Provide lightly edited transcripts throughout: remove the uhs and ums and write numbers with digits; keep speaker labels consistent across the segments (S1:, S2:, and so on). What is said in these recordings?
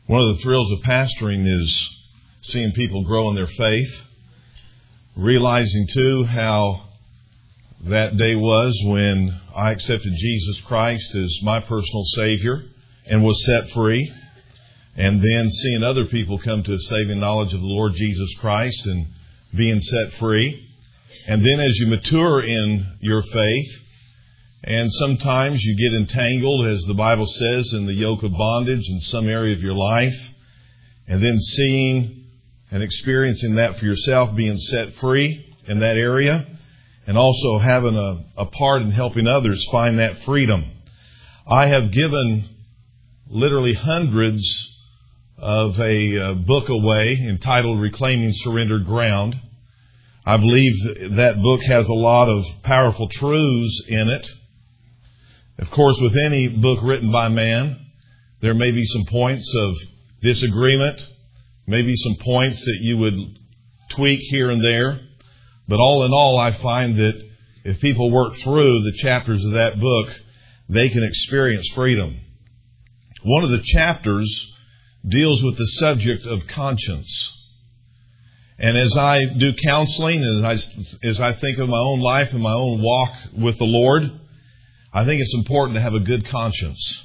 S1: One of the thrills of pastoring is seeing people grow in their faith, realizing too how that day was when I accepted Jesus Christ as my personal Savior and was set free, and then seeing other people come to a saving knowledge of the Lord Jesus Christ and being set free. And then as you mature in your faith, and sometimes you get entangled, as the Bible says, in the yoke of bondage in some area of your life, and then seeing and experiencing that for yourself, being set free in that area, and also having a part in helping others find that freedom. I have given literally hundreds of a book away entitled Reclaiming Surrendered Ground. I believe that book has a lot of powerful truths in it. Of course, with any book written by man, there may be some points of disagreement, maybe some points that you would tweak here and there. But all in all, I find that if people work through the chapters of that book, they can experience freedom. One of the chapters deals with the subject of conscience. And as I do counseling, and as I think of my own life and my own walk with the Lord, I think it's important to have a good conscience.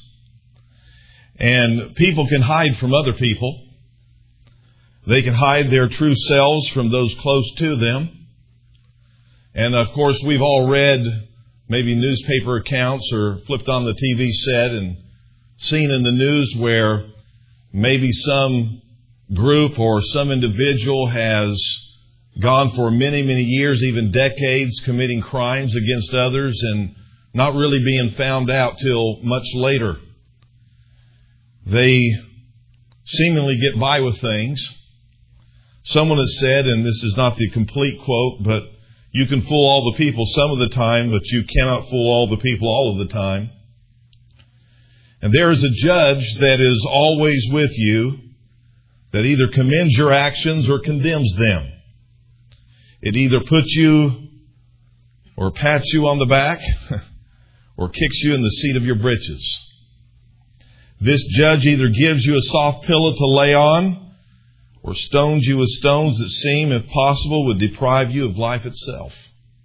S1: And people can hide from other people. They can hide their true selves from those close to them. And of course, we've all read maybe newspaper accounts or flipped on the TV set and seen in the news where maybe some group or some individual has gone for many, many years, even decades, committing crimes against others and not really being found out till much later. They seemingly get by with things. Someone has said, and this is not the complete quote, but you can fool all the people some of the time, but you cannot fool all the people all of the time. And there is a judge that is always with you that either commends your actions or condemns them. It either puts you or pats you on the back or kicks you in the seat of your britches. This judge either gives you a soft pillow to lay on or stones you with stones that seem, if possible, would deprive you of life itself.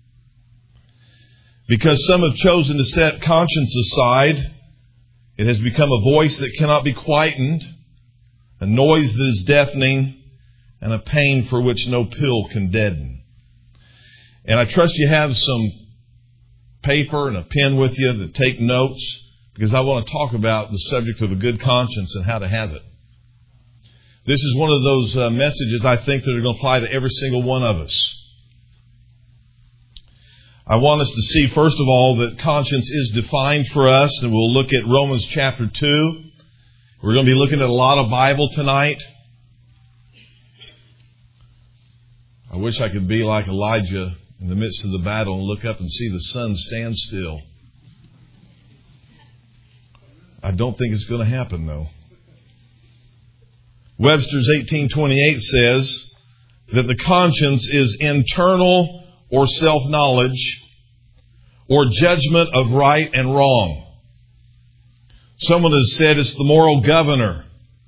S1: Because some have chosen to set conscience aside, it has become a voice that cannot be quietened, a noise that is deafening, and a pain for which no pill can deaden. And I trust you have some paper and a pen with you to take notes, because I want to talk about the subject of a good conscience and how to have it. This is one of those messages I think that are going to apply to every single one of us. I want us to see, first of all, that conscience is defined for us, and we'll look at Romans chapter 2. We're going to be looking at a lot of Bible tonight. I wish I could be like Elijah in the midst of the battle and look up and see the sun stand still. I don't think it's going to happen, though. Webster's 1828 says that the conscience is internal or self-knowledge or judgment of right and wrong. Someone has said it's the moral governor.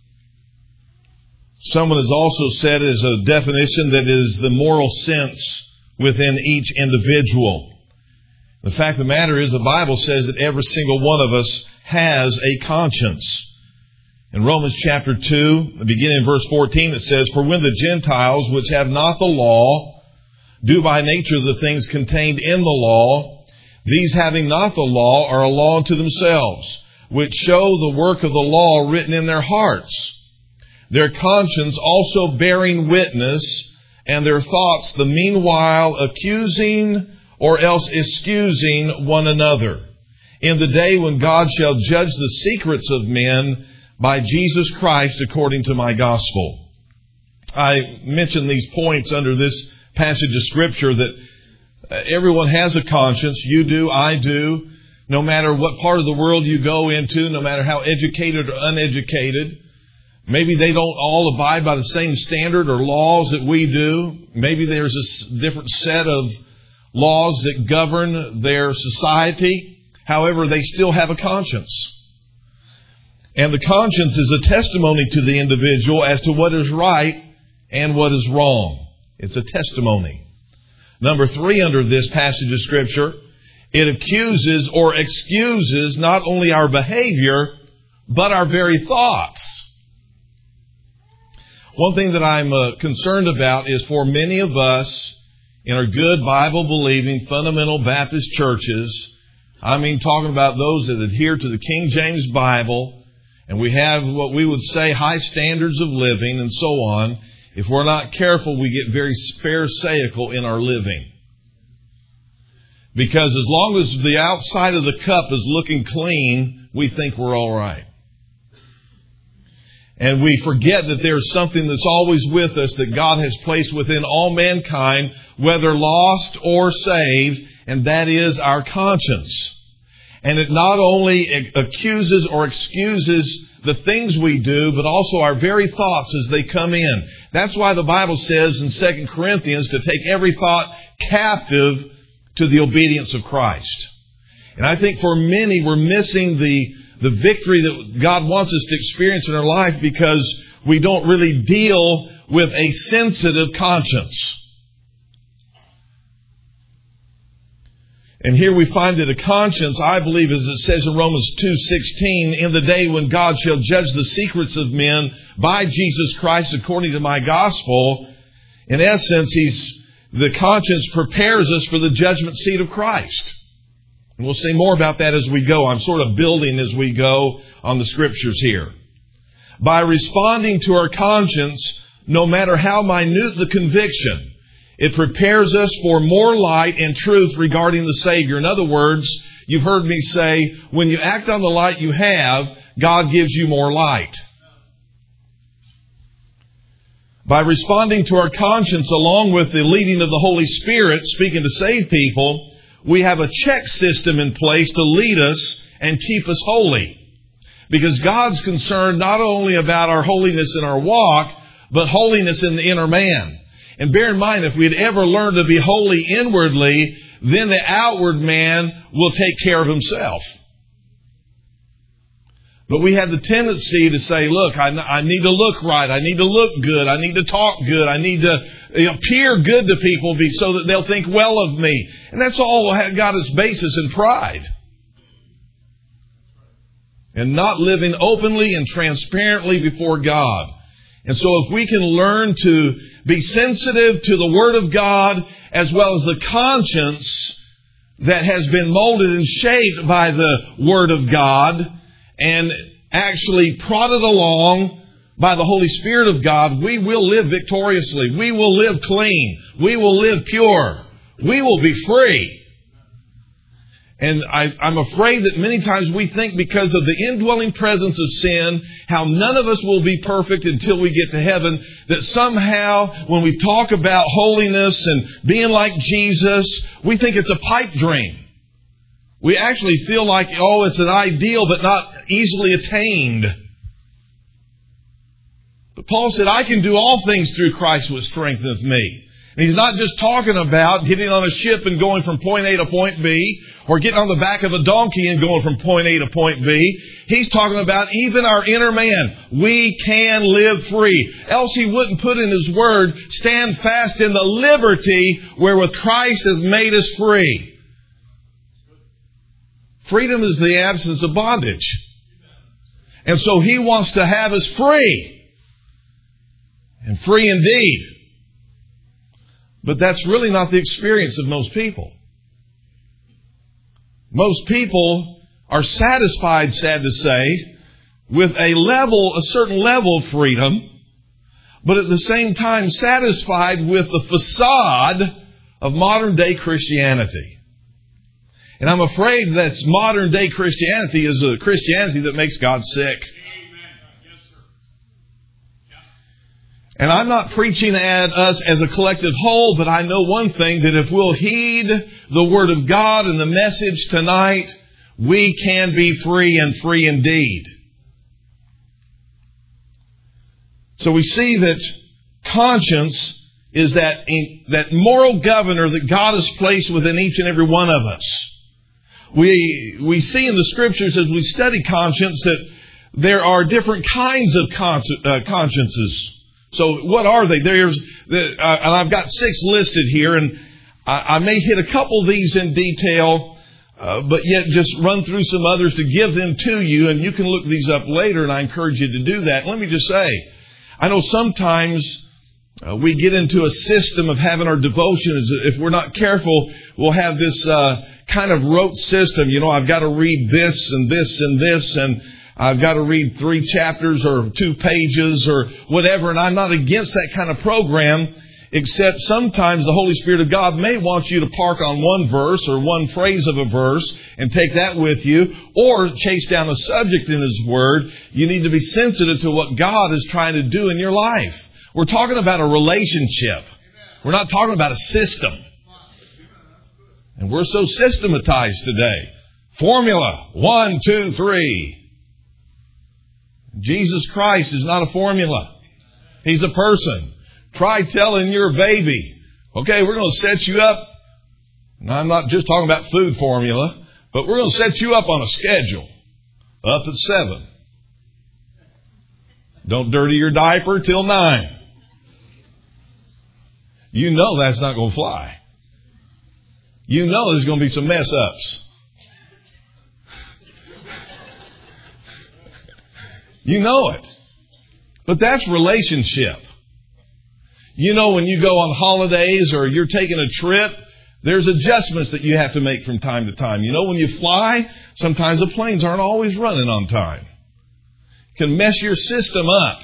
S1: Someone has also said as a definition that it is the moral sense within each individual. The fact of the matter is the Bible says that every single one of us has a conscience. In Romans chapter 2, beginning in verse 14, it says, "For when the Gentiles, which have not the law, do by nature the things contained in the law, these having not the law are a law unto themselves, which show the work of the law written in their hearts, their conscience also bearing witness, and their thoughts the meanwhile accusing or else excusing one another, in the day when God shall judge the secrets of men by Jesus Christ according to my gospel." I mention these points under this passage of Scripture that everyone has a conscience. You do, I do. No matter what part of the world you go into, no matter how educated or uneducated, maybe they don't all abide by the same standard or laws that we do. Maybe there's a different set of laws that govern their society. However, they still have a conscience. And the conscience is a testimony to the individual as to what is right and what is wrong. It's a testimony. Number 3, under this passage of Scripture, it accuses or excuses not only our behavior, but our very thoughts. One thing that I'm concerned about is for many of us in our good Bible-believing fundamental Baptist churches, I mean talking about those that adhere to the King James Bible, and we have what we would say high standards of living and so on. If we're not careful, we get very pharisaical in our living. Because as long as the outside of the cup is looking clean, we think we're all right. And we forget that there's something that's always with us that God has placed within all mankind, whether lost or saved, and that is our conscience. And it not only accuses or excuses the things we do, but also our very thoughts as they come in. That's why the Bible says in 2 Corinthians to take every thought captive to the obedience of Christ. And I think for many, we're missing the victory that God wants us to experience in our life because we don't really deal with a sensitive conscience. And here we find that a conscience, I believe, as it says in Romans 2:16, in the day when God shall judge the secrets of men by Jesus Christ according to my gospel, in essence, the conscience prepares us for the judgment seat of Christ. And we'll say more about that as we go. I'm sort of building as we go on the Scriptures here. By responding to our conscience, no matter how minute the conviction, it prepares us for more light and truth regarding the Savior. In other words, you've heard me say, when you act on the light you have, God gives you more light. By responding to our conscience along with the leading of the Holy Spirit, speaking to save people, we have a check system in place to lead us and keep us holy. Because God's concerned not only about our holiness in our walk, but holiness in the inner man. And bear in mind, if we'd ever learned to be holy inwardly, then the outward man will take care of himself. But we have the tendency to say, look, I need to look right. I need to look good. I need to talk good. I need to appear good to people so that they'll think well of me. And that's all got its basis in pride. And not living openly and transparently before God. And so if we can learn to be sensitive to the Word of God as well as the conscience that has been molded and shaped by the Word of God and actually prodded along by the Holy Spirit of God, we will live victoriously. We will live clean. We will live pure. We will be free. And I'm afraid that many times we think because of the indwelling presence of sin, how none of us will be perfect until we get to heaven, that somehow when we talk about holiness and being like Jesus, we think it's a pipe dream. We actually feel like, it's an ideal but not easily attained. But Paul said, I can do all things through Christ which strengtheneth me. And he's not just talking about getting on a ship and going from point A to point B, or getting on the back of a donkey and going from point A to point B. He's talking about even our inner man. We can live free. Else he wouldn't put in his word, stand fast in the liberty wherewith Christ has made us free. Freedom is the absence of bondage. And so he wants to have us free. And free indeed. But that's really not the experience of most people. Most people are satisfied, sad to say, with a certain level of freedom, but at the same time satisfied with the facade of modern day Christianity. And I'm afraid that modern day Christianity is a Christianity that makes God sick. And I'm not preaching at us as a collective whole, but I know one thing, that if we'll heed the Word of God and the message tonight, we can be free and free indeed. So we see that conscience is that moral governor that God has placed within each and every one of us. We see in the Scriptures as we study conscience there are different kinds of consciences. So what are they? And I've got 6 listed here, and I may hit a couple of these in detail, but yet just run through some others to give them to you, and you can look these up later, and I encourage you to do that. Let me just say, I know sometimes we get into a system of having our devotions. If we're not careful, we'll have this kind of rote system. You know, I've got to read this and this and this, and I've got to read 3 chapters or 2 pages or whatever, and I'm not against that kind of program, except sometimes the Holy Spirit of God may want you to park on one verse or one phrase of a verse and take that with you, or chase down a subject in His Word. You need to be sensitive to what God is trying to do in your life. We're talking about a relationship. We're not talking about a system. And we're so systematized today. Formula, 1, 2, 3. Jesus Christ is not a formula. He's a person. Try telling your baby, okay, we're going to set you up. Now, I'm not just talking about food formula, but we're going to set you up on a schedule. Up at 7. Don't dirty your diaper till 9. You know that's not going to fly. You know there's going to be some mess ups. You know it. But that's relationship. You know, when you go on holidays or you're taking a trip, there's adjustments that you have to make from time to time. You know, when you fly, sometimes the planes aren't always running on time. It can mess your system up.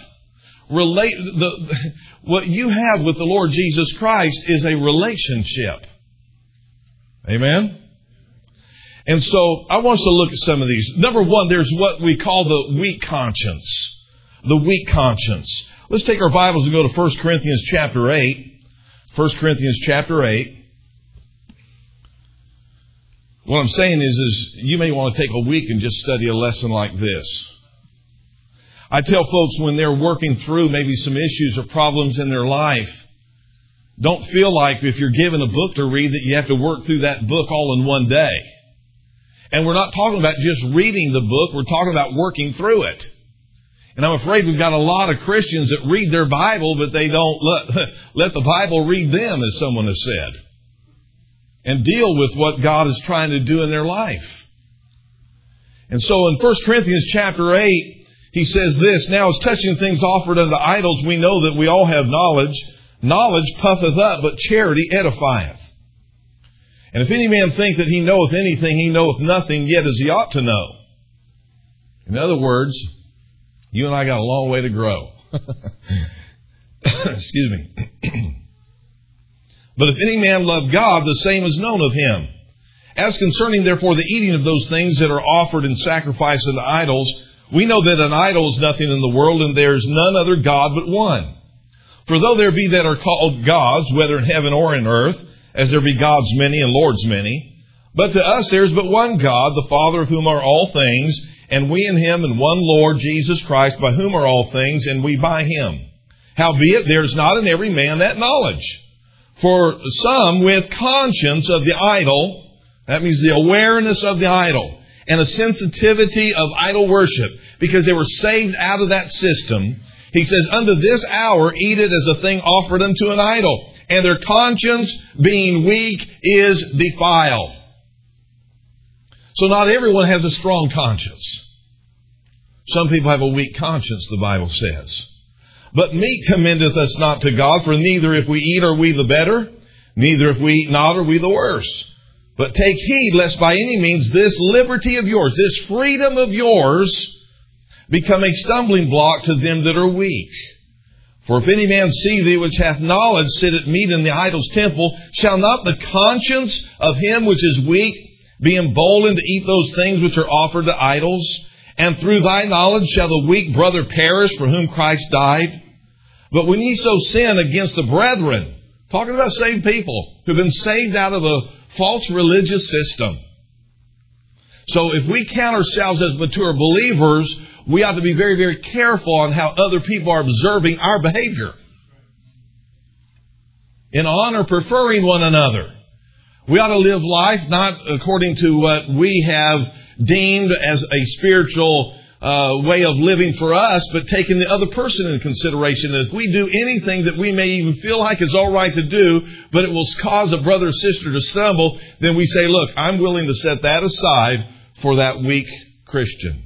S1: What you have with the Lord Jesus Christ is a relationship. Amen? And so I want us to look at some of these. Number 1, there's what we call the weak conscience. The weak conscience. Let's take our Bibles and go to 1 Corinthians chapter 8. 1 Corinthians chapter 8. What I'm saying is you may want to take a week and just study a lesson like this. I tell folks when they're working through maybe some issues or problems in their life, don't feel like if you're given a book to read that you have to work through that book all in one day. And we're not talking about just reading the book, we're talking about working through it. And I'm afraid we've got a lot of Christians that read their Bible, but they don't let the Bible read them, as someone has said, and deal with what God is trying to do in their life. And so in 1 Corinthians chapter 8, he says this, "Now as touching things offered unto idols, we know that we all have knowledge. Knowledge puffeth up, but charity edifieth. And if any man think that he knoweth anything, he knoweth nothing yet as he ought to know." In other words, you and I got a long way to grow. Excuse me. "But if any man love God, the same is known of him. As concerning therefore the eating of those things that are offered in sacrifice unto idols, we know that an idol is nothing in the world, and there is none other God but one. For though there be that are called gods, whether in heaven or in earth, as there be gods many and lords many, but to us there is but one God, the Father of whom are all things, and we in Him, and one Lord, Jesus Christ, by whom are all things, and we by Him. Howbeit there is not in every man that knowledge. For some with conscience of the idol," that means the awareness of the idol, "and a sensitivity of idol worship," because they were saved out of that system, he says, "unto this hour eat it as a thing offered unto an idol, and their conscience being weak is defiled." So not everyone has a strong conscience. Some people have a weak conscience, the Bible says. "But meat commendeth us not to God, for neither if we eat are we the better, neither if we eat not are we the worse. But take heed lest by any means this liberty of yours," this freedom of yours, "become a stumbling block to them that are weak. For if any man see thee which hath knowledge sit at meat in the idol's temple, shall not the conscience of him which is weak be emboldened to eat those things which are offered to idols? And through thy knowledge shall the weak brother perish for whom Christ died? But when ye so sin against the brethren," talking about saved people who've been saved out of a false religious system. So if we count ourselves as mature believers, we ought to be very, very careful on how other people are observing our behavior. In honor, preferring one another. We ought to live life not according to what we have deemed as a spiritual way of living for us, but taking the other person into consideration. If we do anything that we may even feel like is all right to do, but it will cause a brother or sister to stumble, then we say, look, I'm willing to set that aside for that weak Christian.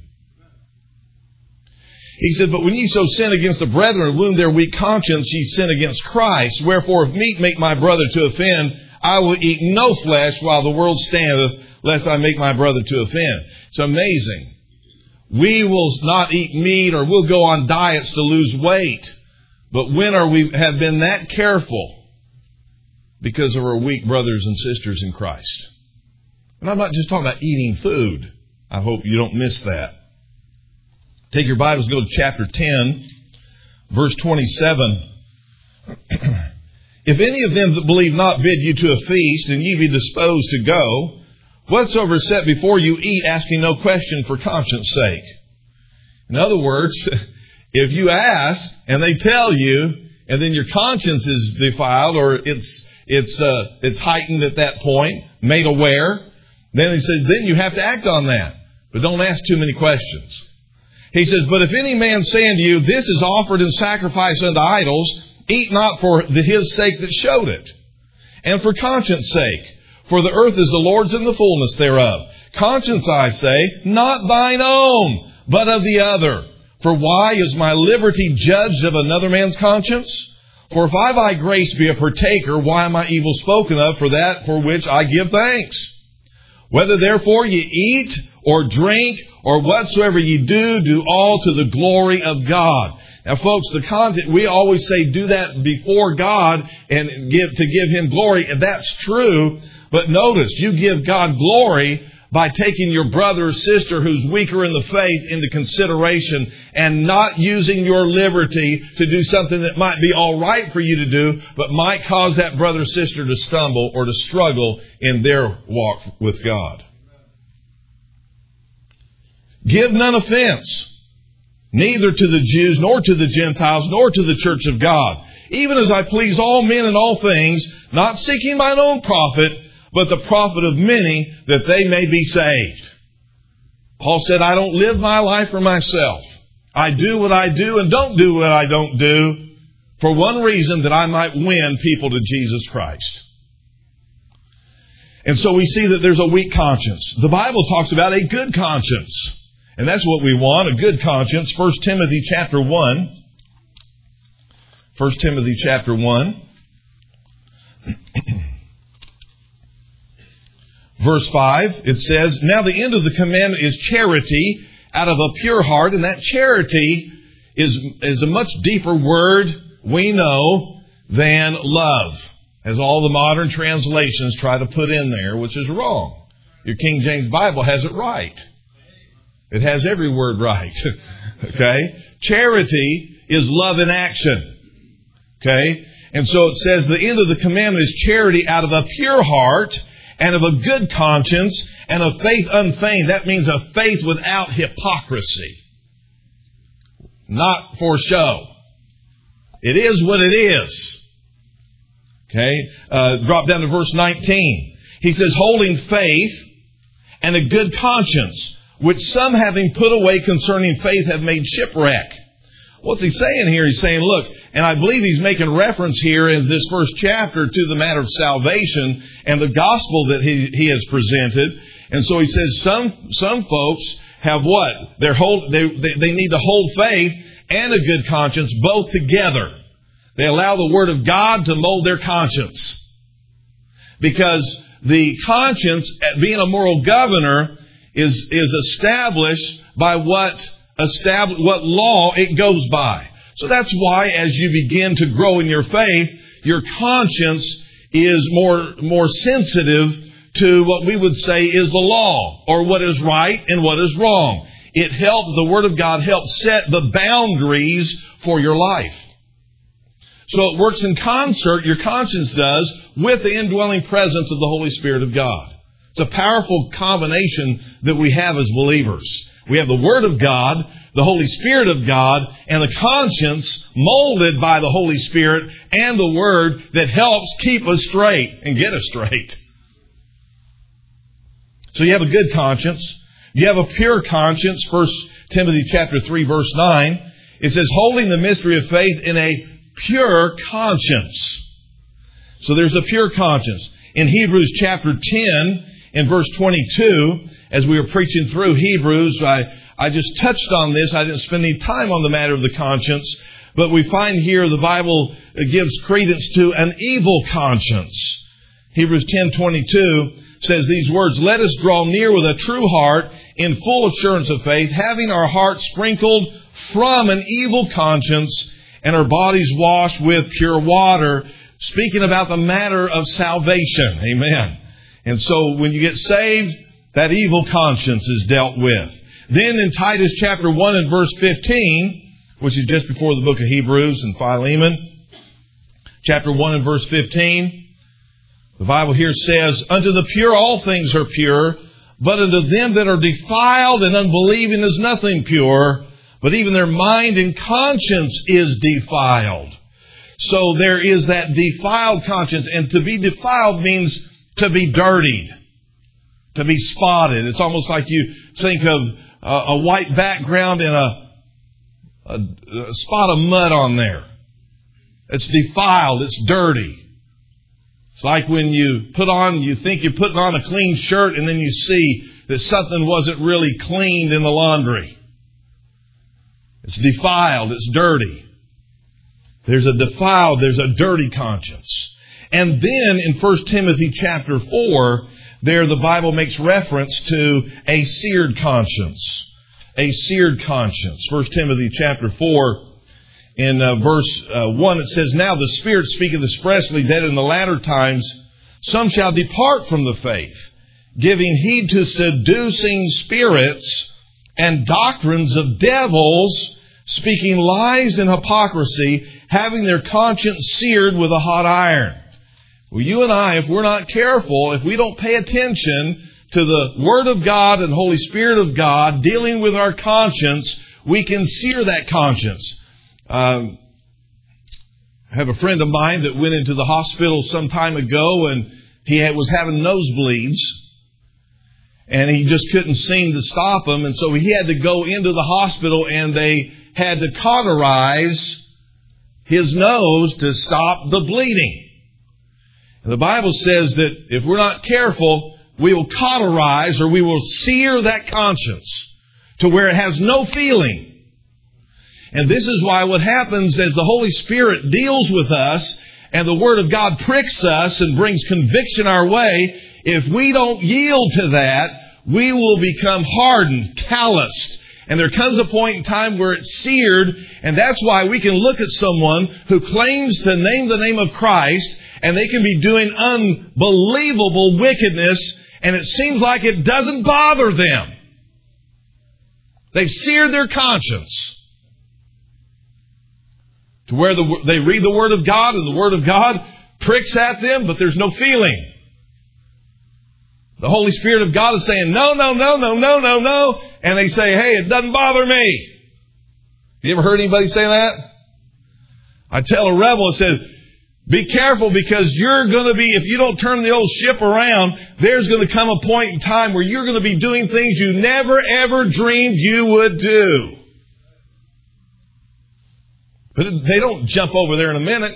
S1: He said, but when ye so sin against the brethren and wound their weak conscience, ye sin against Christ. Wherefore, if meat make my brother to offend, I will eat no flesh while the world standeth, lest I make my brother to offend. It's amazing. We will not eat meat, or we'll go on diets to lose weight. But when have been that careful? Because of our weak brothers and sisters in Christ. And I'm not just talking about eating food. I hope you don't miss that. Take your Bibles, go to chapter 10, verse 27. If any of them that believe not bid you to a feast, and ye be disposed to go, whatsoever is set before you, eat, asking no question for conscience sake. In other words, if you ask and they tell you, and then your conscience is defiled, or it's heightened at that point, made aware, then he says, then you have to act on that. But don't ask too many questions. He says, but if any man say unto you, this is offered in sacrifice unto idols, eat not for his sake that showed it, and for conscience sake. For the earth is the Lord's and the fullness thereof. Conscience, I say, not thine own, but of the other. For why is my liberty judged of another man's conscience? For if I by grace be a partaker, why am I evil spoken of for that for which I give thanks? Whether therefore ye eat or drink or whatsoever ye do, do all to the glory of God. Now, folks, we always say do that before God and to give Him glory, and that's true. But notice, you give God glory by taking your brother or sister who's weaker in the faith into consideration and not using your liberty to do something that might be all right for you to do, but might cause that brother or sister to stumble or to struggle in their walk with God. Give none offense, neither to the Jews, nor to the Gentiles, nor to the church of God, even as I please all men in all things, not seeking mine own profit, but the profit of many, that they may be saved. Paul said, I don't live my life for myself. I do what I do and don't do what I don't do for one reason, that I might win people to Jesus Christ. And so we see that there's a weak conscience. The Bible talks about a good conscience. And that's what we want, a good conscience. 1 Timothy chapter 1. 1 Timothy chapter 1. Verse 5, it says, now the end of the commandment is charity out of a pure heart. And that charity is a much deeper word, we know, than love, as all the modern translations try to put in there, which is wrong. Your King James Bible has it right. It has every word right. Okay? Charity is love in action. Okay? And so it says the end of the commandment is charity out of a pure heart and of a good conscience and of faith unfeigned. That means a faith without hypocrisy. Not for show. It is what it is. Okay? Drop down to verse 19. He says, holding faith and a good conscience, which some having put away concerning faith have made shipwreck. What's he saying here? He's saying, look, and I believe he's making reference here in this first chapter to the matter of salvation and the gospel that he has presented. And so he says some folks have what? They need to hold faith and a good conscience both together. They allow the Word of God to mold their conscience. Because the conscience, being a moral governor, is established by what law it goes by. So that's why as you begin to grow in your faith, your conscience is more sensitive to what we would say is the law, or what is right and what is wrong. The Word of God helps set the boundaries for your life. So it works in concert, your conscience does, with the indwelling presence of the Holy Spirit of God. It's a powerful combination that we have as believers. We have the Word of God, the Holy Spirit of God, and the conscience molded by the Holy Spirit and the Word that helps keep us straight and get us straight. So you have a good conscience. You have a pure conscience. 1 Timothy chapter 3, verse 9, it says, holding the mystery of faith in a pure conscience. So there's a pure conscience. In Hebrews chapter 10, in verse 22, as we were preaching through Hebrews, I just touched on this. I didn't spend any time on the matter of the conscience. But we find here the Bible gives credence to an evil conscience. Hebrews 10:22 says these words, let us draw near with a true heart in full assurance of faith, having our hearts sprinkled from an evil conscience and our bodies washed with pure water, speaking about the matter of salvation. Amen. And so when you get saved, that evil conscience is dealt with. Then in Titus chapter 1 and verse 15, which is just before the book of Hebrews and Philemon, chapter 1 and verse 15, the Bible here says, unto the pure all things are pure, but unto them that are defiled and unbelieving is nothing pure, but even their mind and conscience is defiled. So there is that defiled conscience, and to be defiled means to be dirtied, to be spotted. It's almost like you think of a white background and a spot of mud on there. It's defiled. It's dirty. It's like when you think you're putting on a clean shirt and then you see that something wasn't really cleaned in the laundry. It's defiled. It's dirty. There's a dirty conscience. And then in 1 Timothy chapter 4, there the Bible makes reference to a seared conscience. A seared conscience. 1 Timothy chapter 4, in verse 1, it says, now the Spirit speaketh expressly that in the latter times some shall depart from the faith, giving heed to seducing spirits and doctrines of devils, speaking lies and hypocrisy, having their conscience seared with a hot iron. Well, you and I, if we're not careful, if we don't pay attention to the Word of God and Holy Spirit of God dealing with our conscience, we can sear that conscience. I have a friend of mine that went into the hospital some time ago, and he was having nosebleeds, and he just couldn't seem to stop them, and so he had to go into the hospital, and they had to cauterize his nose to stop the bleeding. And the Bible says that if we're not careful, we will cauterize, or we will sear that conscience to where it has no feeling. And this is why what happens as the Holy Spirit deals with us and the Word of God pricks us and brings conviction our way, if we don't yield to that, we will become hardened, calloused. And there comes a point in time where it's seared, and that's why we can look at someone who claims to name the name of Christ, and they can be doing unbelievable wickedness, and it seems like it doesn't bother them. They've seared their conscience to where they read the Word of God, and the Word of God pricks at them, but there's no feeling. The Holy Spirit of God is saying, no, no, no, no, no, no, no. And they say, hey, it doesn't bother me. You ever heard anybody say that? I tell a rebel, I said, be careful, because you're going to be, if you don't turn the old ship around, there's going to come a point in time where you're going to be doing things you never ever dreamed you would do. But they don't jump over there in a minute.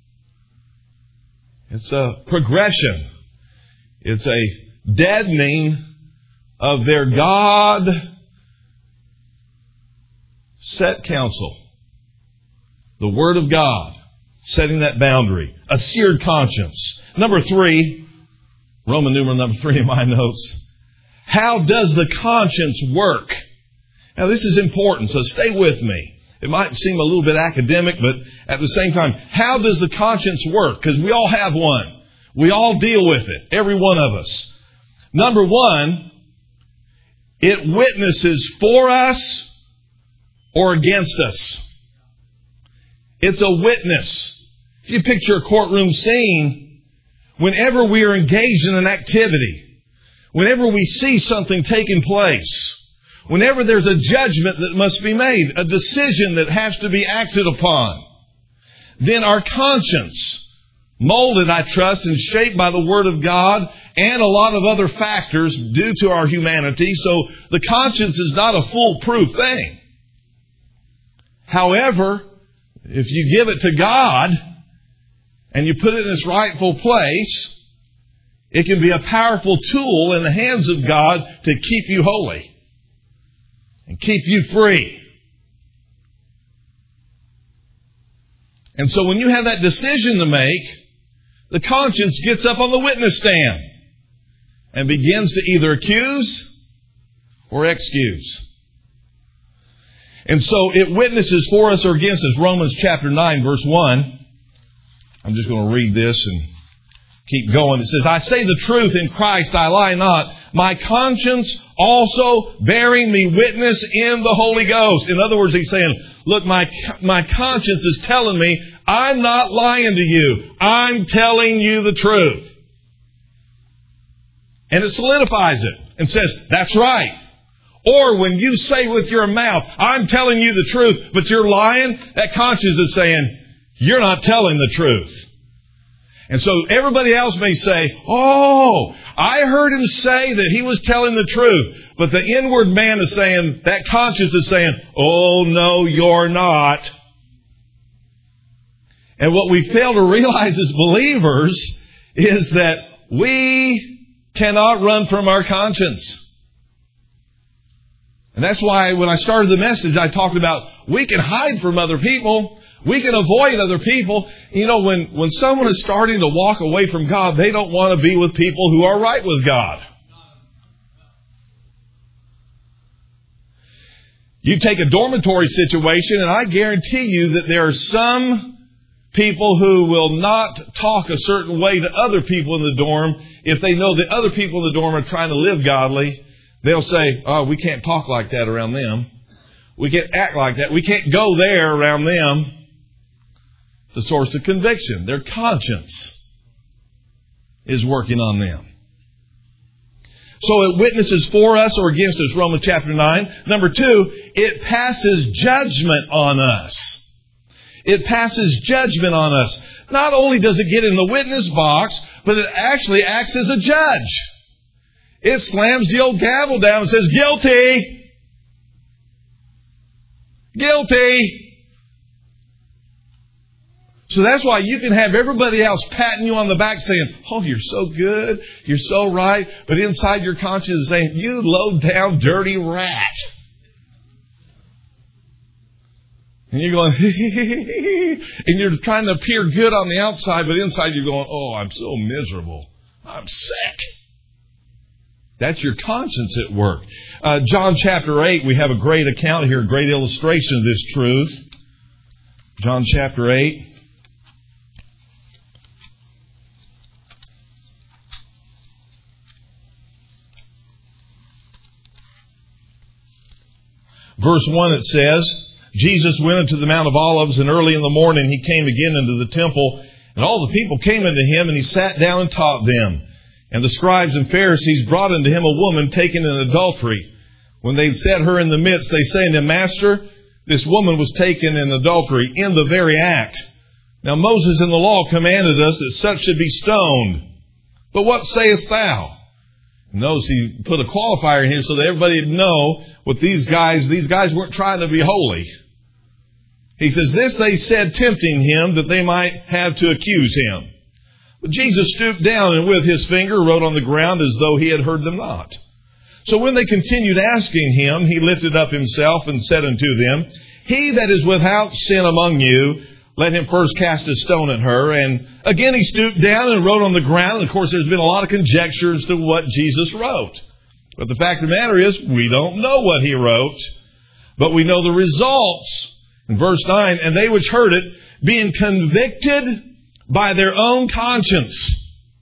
S1: It's a progression. It's a deadening of their God-set counsel. The Word of God, setting that boundary. A seared conscience. Number 3, Roman numeral number 3 in my notes. How does the conscience work? Now this is important, so stay with me. It might seem a little bit academic, but at the same time, how does the conscience work? Because we all have one. We all deal with it. Every one of us. Number 1, it witnesses for us or against us. It's a witness. If you picture a courtroom scene, whenever we are engaged in an activity, whenever we see something taking place, whenever there's a judgment that must be made, a decision that has to be acted upon, then our conscience, molded, I trust, and shaped by the Word of God and a lot of other factors due to our humanity. So the conscience is not a foolproof thing. However, if you give it to God and you put it in its rightful place, it can be a powerful tool in the hands of God to keep you holy and keep you free. And so when you have that decision to make, the conscience gets up on the witness stand and begins to either accuse or excuse. And so it witnesses for us or against us. Romans chapter 9, verse 1. I'm just going to read this and keep going. It says, I say the truth in Christ, I lie not. My conscience also bearing me witness in the Holy Ghost. In other words, he's saying, look, my conscience is telling me I'm not lying to you. I'm telling you the truth. And it solidifies it and says, that's right. Or when you say with your mouth, I'm telling you the truth, but you're lying, that conscience is saying, you're not telling the truth. And so everybody else may say, oh, I heard him say that he was telling the truth. But the inward man is saying, that conscience is saying, oh, no, you're not. And what we fail to realize as believers is that we cannot run from our conscience. And that's why when I started the message, I talked about we can hide from other people. We can avoid other people. You know, when someone is starting to walk away from God, they don't want to be with people who are right with God. You take a dormitory situation, and I guarantee you that there are some people who will not talk a certain way to other people in the dorm if they know the other people in the dorm are trying to live godly. They'll say, oh, we can't talk like that around them. We can't act like that. We can't go there around them. It's a source of conviction. Their conscience is working on them. So it witnesses for us or against us, Romans chapter 9. Number 2, it passes judgment on us. It passes judgment on us. Not only does it get in the witness box, but it actually acts as a judge. It slams the old gavel down and says, guilty. Guilty. So that's why you can have everybody else patting you on the back saying, oh, you're so good. You're so right. But inside your conscience is saying, you low down dirty rat. And you're going, and you're trying to appear good on the outside, but inside you're going, oh, I'm so miserable. I'm sick. That's your conscience at work. John chapter 8, we have a great account here, a great illustration of this truth. John chapter 8. Verse 1 it says, Jesus went into the Mount of Olives, and early in the morning he came again into the temple, and all the people came unto him, and he sat down and taught them. And the scribes and Pharisees brought unto him a woman taken in adultery. When they set her in the midst, they say unto him, Master, this woman was taken in adultery in the very act. Now Moses in the law commanded us that such should be stoned. But what sayest thou? And notice he put a qualifier in here so that everybody would know what these guys weren't trying to be holy. He says, this they said, tempting him that they might have to accuse him. But Jesus stooped down and with his finger wrote on the ground as though he had heard them not. So when they continued asking him, he lifted up himself and said unto them, He that is without sin among you, let him first cast a stone at her. And again he stooped down and wrote on the ground. And of course there's been a lot of conjecture as to what Jesus wrote. But the fact of the matter is, we don't know what he wrote. But we know the results. In verse 9, and they which heard it, being convicted by their own conscience,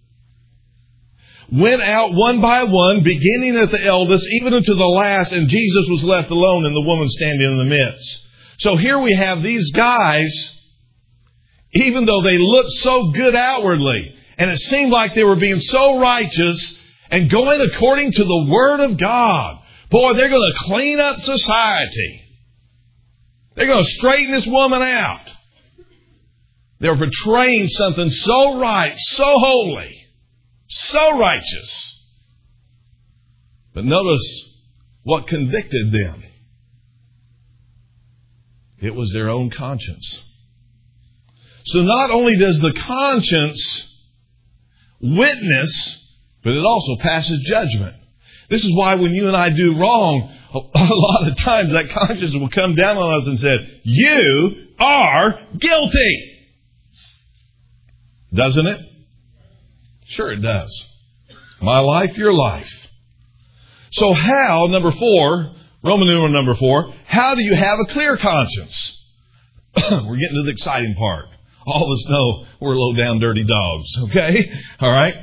S1: went out one by one, beginning at the eldest, even unto the last, and Jesus was left alone and the woman standing in the midst. So here we have these guys, even though they looked so good outwardly, and it seemed like they were being so righteous and going according to the Word of God. Boy, they're going to clean up society. They're going to straighten this woman out. They're portraying something so right, so holy, So righteous. But notice what convicted them. It was their own conscience. So not only does the conscience witness, but it also passes judgment. This is why when you and I do wrong, a lot of times that conscience will come down on us and say, you are guilty. Doesn't it? Sure it does. My life, your life. So how, number 4, Roman numeral number 4, how do you have a clear conscience? We're getting to the exciting part. All of us know we're low down dirty dogs, okay? All right?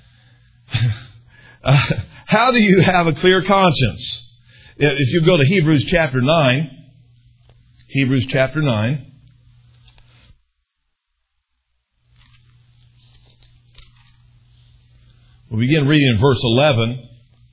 S1: How do you have a clear conscience? If you go to Hebrews chapter 9, Hebrews chapter 9, we'll begin reading in verse 11.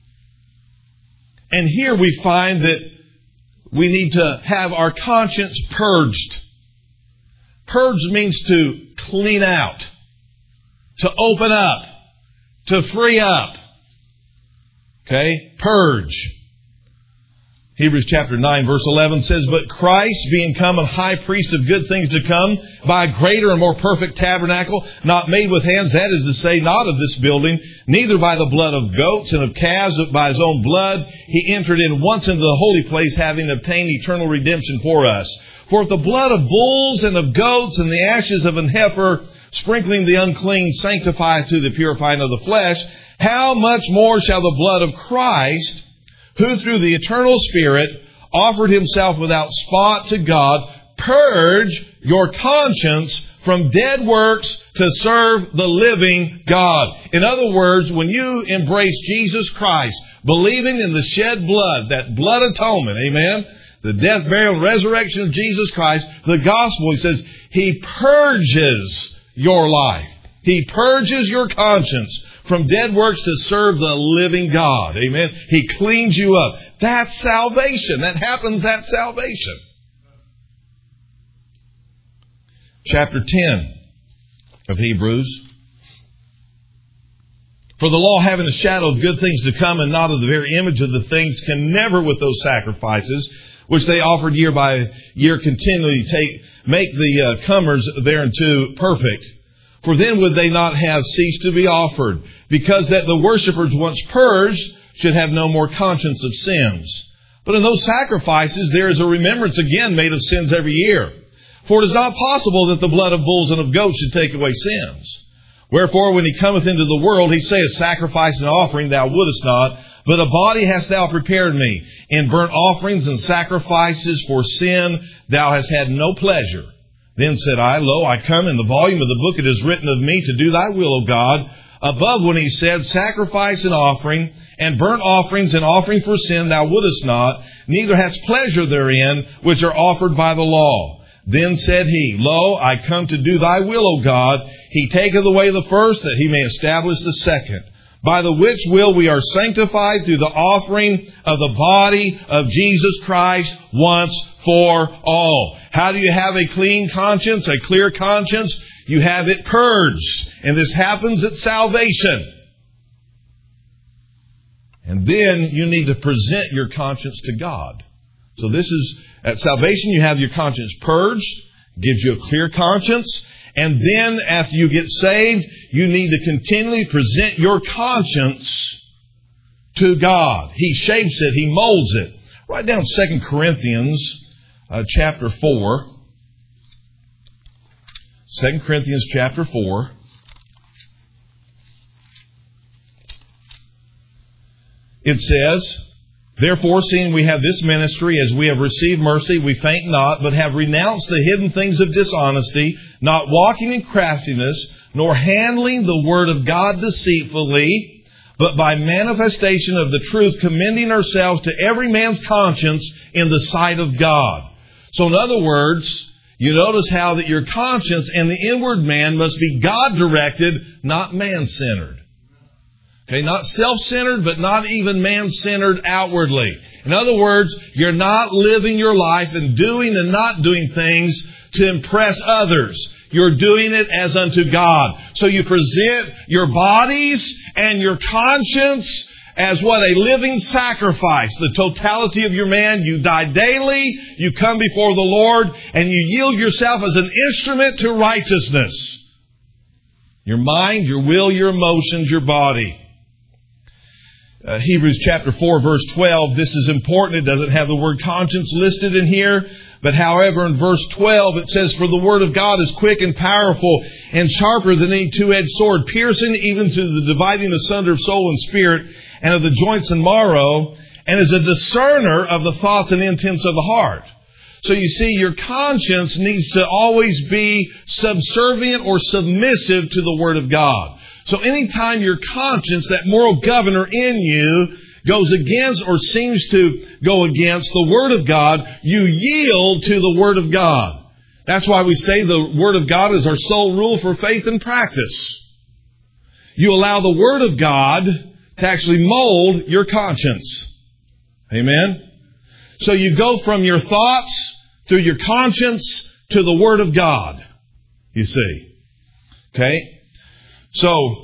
S1: And here we find that we need to have our conscience purged. Purge means to clean out, to open up, to free up. Okay? Purge. Hebrews chapter 9 verse 11 says, But Christ, being come a high priest of good things to come, by a greater and more perfect tabernacle, not made with hands, that is to say, not of this building, neither by the blood of goats and of calves, but by His own blood, He entered in once into the holy place, having obtained eternal redemption for us. For if the blood of bulls and of goats and the ashes of an heifer, sprinkling the unclean, sanctify to the purifying of the flesh, how much more shall the blood of Christ, who through the eternal Spirit offered Himself without spot to God, purge your conscience from dead works to serve the living God. In other words, when you embrace Jesus Christ, believing in the shed blood, that blood atonement, amen, the death, burial, and resurrection of Jesus Christ, the gospel, He says, He purges your life. He purges your conscience from dead works to serve the living God. Amen. He cleans you up. That's salvation. That happens at salvation. Chapter 10 of Hebrews. For the law, having a shadow of good things to come and not of the very image of the things, can never with those sacrifices, which they offered year by year continually, make the comers thereunto perfect. For then would they not have ceased to be offered, because that the worshippers once purged should have no more conscience of sins. But in those sacrifices there is a remembrance again made of sins every year. For it is not possible that the blood of bulls and of goats should take away sins. Wherefore when He cometh into the world, He saith, Sacrifice and offering thou wouldest not, but a body hast thou prepared me. In burnt offerings and sacrifices for sin thou hast had no pleasure. Then said I, Lo, I come, in the volume of the book it is written of me to do thy will, O God. Above when He said, Sacrifice and offering, and burnt offerings and offering for sin thou wouldest not, neither hast pleasure therein, which are offered by the law. Then said He, Lo, I come to do thy will, O God. He taketh away the first, that He may establish the second. By the which will we are sanctified through the offering of the body of Jesus Christ once for all. How do you have a clean conscience, a clear conscience? You have it purged. And this happens at salvation. And then you need to present your conscience to God. So this is, at salvation you have your conscience purged, gives you a clear conscience. And then after you get saved, you need to continually present your conscience to God. He shapes it. He molds it. Write down 2 Corinthians chapter 4. 2 Corinthians chapter 4. It says, Therefore, seeing we have this ministry, as we have received mercy, we faint not, but have renounced the hidden things of dishonesty, not walking in craftiness, nor handling the word of God deceitfully, but by manifestation of the truth, commending ourselves to every man's conscience in the sight of God. So in other words, you notice how that your conscience and the inward man must be God-directed, not man-centered. Okay, not self-centered, but not even man-centered outwardly. In other words, you're not living your life and doing and not doing things to impress others. You're doing it as unto God. So you present your bodies and your conscience as what? A living sacrifice. The totality of your man. You die daily. You come before the Lord and you yield yourself as an instrument to righteousness. Your mind, your will, your emotions, your body. Hebrews chapter 4 verse 12. This is important. It doesn't have the word conscience listed in here. But however, in verse 12 it says, "For the word of God is quick and powerful and sharper than any two-edged sword, piercing even to the dividing asunder of soul and spirit and of the joints and marrow, and is a discerner of the thoughts and intents of the heart." So you see, your conscience needs to always be subservient or submissive to the Word of God. So anytime your conscience, that moral governor in you, goes against or seems to go against the Word of God, you yield to the Word of God. That's why we say the Word of God is our sole rule for faith and practice. You allow the Word of God to actually mold your conscience. Amen? So you go from your thoughts through your conscience to the Word of God. You see. Okay? So,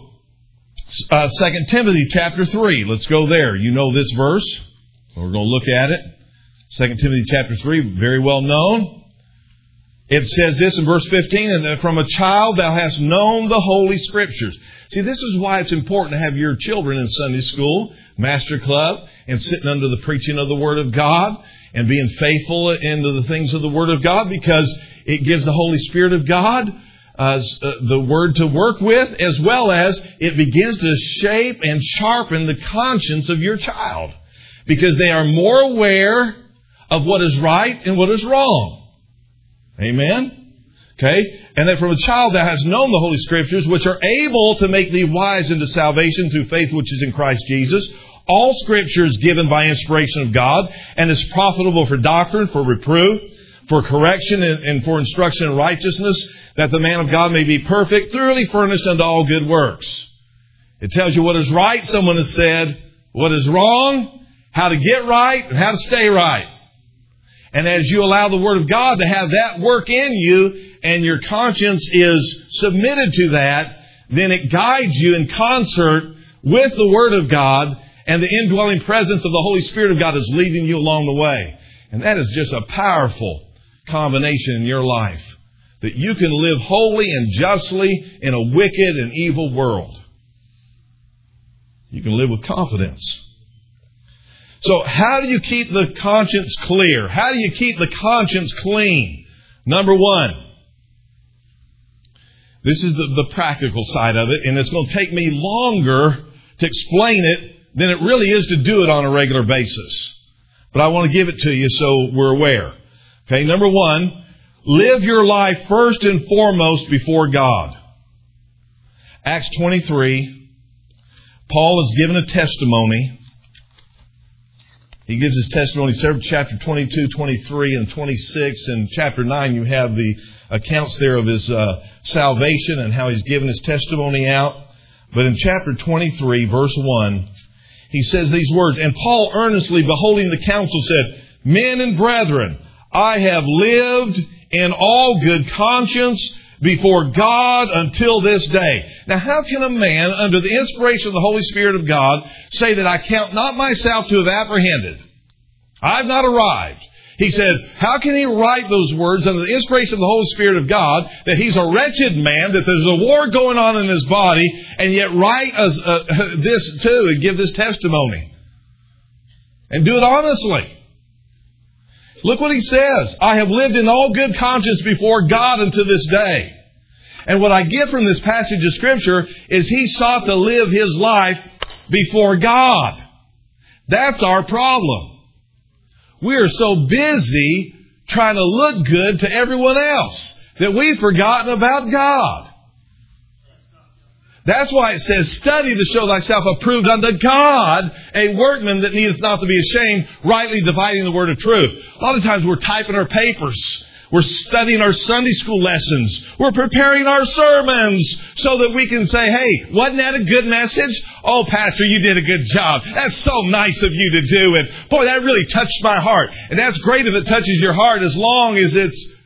S1: 2 Timothy chapter 3. Let's go there. You know this verse. We're going to look at it. 2 Timothy chapter 3, very well known. It says this in verse 15, "And that from a child thou hast known the Holy Scriptures." See, this is why it's important to have your children in Sunday school, Master Club, and sitting under the preaching of the Word of God and being faithful into the things of the Word of God, because it gives the Holy Spirit of God the Word to work with, as well as it begins to shape and sharpen the conscience of your child, because they are more aware of what is right and what is wrong. Amen? Okay? "And that from a child thou hast known the Holy Scriptures, which are able to make thee wise unto salvation through faith which is in Christ Jesus. All Scripture is given by inspiration of God, and is profitable for doctrine, for reproof, for correction, and for instruction in righteousness, that the man of God may be perfect, thoroughly furnished unto all good works." It tells you what is right. Someone has said what is wrong, how to get right, and how to stay right. And as you allow the Word of God to have that work in you, and your conscience is submitted to that, then it guides you in concert with the Word of God, and the indwelling presence of the Holy Spirit of God is leading you along the way. And that is just a powerful combination in your life, that you can live holy and justly in a wicked and evil world. You can live with confidence. So how do you keep the conscience clear? How do you keep the conscience clean? Number one, this is the practical side of it, and it's going to take me longer to explain it than it really is to do it on a regular basis. But I want to give it to you so we're aware. Okay, number one, live your life first and foremost before God. Acts 23, Paul is given a testimony. He gives his testimony in chapter 22, 23, and 26. In chapter 9, you have the accounts there of his salvation and how he's given his testimony out. But in chapter 23, verse 1, he says these words, "And Paul earnestly beholding the council said, Men and brethren, I have lived in all good conscience before God until this day." Now, how can a man, under the inspiration of the Holy Spirit of God, say that I count not myself to have apprehended? I've not arrived. He said, how can he write those words under the inspiration of the Holy Spirit of God, that he's a wretched man, that there's a war going on in his body, and yet write this too and give this testimony? And do it honestly. Look what he says. "I have lived in all good conscience before God unto this day." And what I get from this passage of Scripture is he sought to live his life before God. That's our problem. We are so busy trying to look good to everyone else that we've forgotten about God. That's why it says, "Study to show thyself approved unto God, a workman that needeth not to be ashamed, rightly dividing the word of truth." A lot of times we're typing our papers. We're studying our Sunday school lessons. We're preparing our sermons so that we can say, "Hey, wasn't that a good message? Oh, Pastor, you did a good job. That's so nice of you to do. And boy, that really touched my heart." And that's great if it touches your heart, as long as it's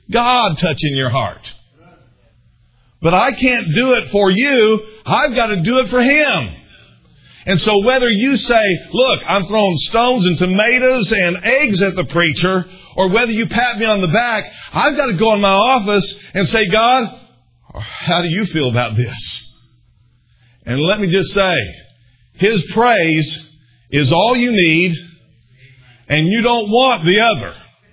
S1: God touching your heart. But I can't do it for you. I've got to do it for Him. And so whether you say, look, I'm throwing stones and tomatoes and eggs at the preacher, or whether you pat me on the back, I've got to go in my office and say, God, how do you feel about this? And let me just say, His praise is all you need, and you don't want the other.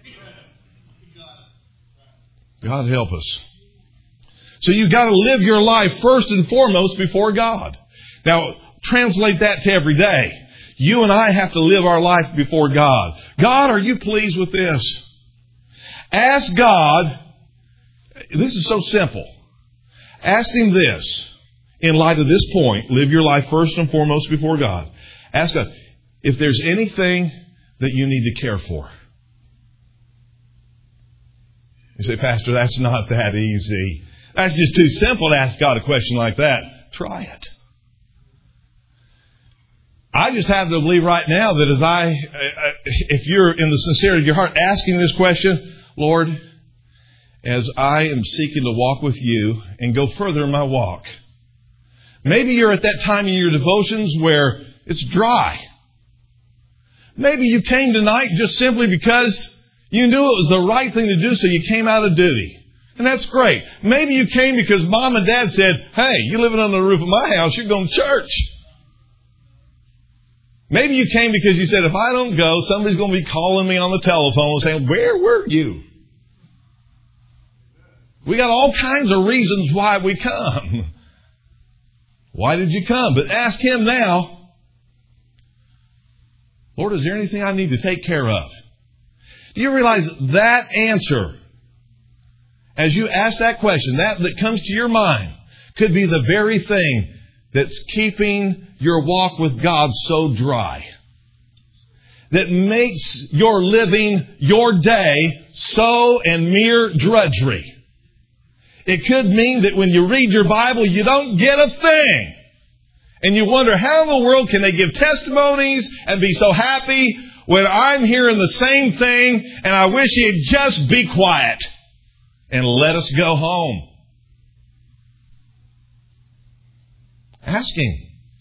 S1: God help us. So you've got to live your life first and foremost before God. Now, translate that to every day. You and I have to live our life before God. God, are you pleased with this? Ask God. This is so simple. Ask Him this. In light of this point, live your life first and foremost before God. Ask God if there's anything that you need to care for. You say, Pastor, that's not that easy. That's just too simple to ask God a question like that. Try it. I just happen to believe right now that if you're in the sincerity of your heart asking this question, Lord, as I am seeking to walk with you and go further in my walk, maybe you're at that time in your devotions where it's dry. Maybe you came tonight just simply because you knew it was the right thing to do, so you came out of duty. And that's great. Maybe you came because Mom and Dad said, hey, you're living under the roof of my house, you're going to church. Maybe you came because you said, if I don't go, somebody's going to be calling me on the telephone and saying, where were you? We got all kinds of reasons why we come. Why did you come? But ask Him now, Lord, is there anything I need to take care of? Do you realize that answer, as you ask that question, that comes to your mind, could be the very thing that's keeping your walk with God so dry, that makes your living, your day, so and mere drudgery. It could mean that when you read your Bible, you don't get a thing. And you wonder, how in the world can they give testimonies and be so happy when I'm hearing the same thing and I wish He'd just be quiet and let us go home? Ask Him.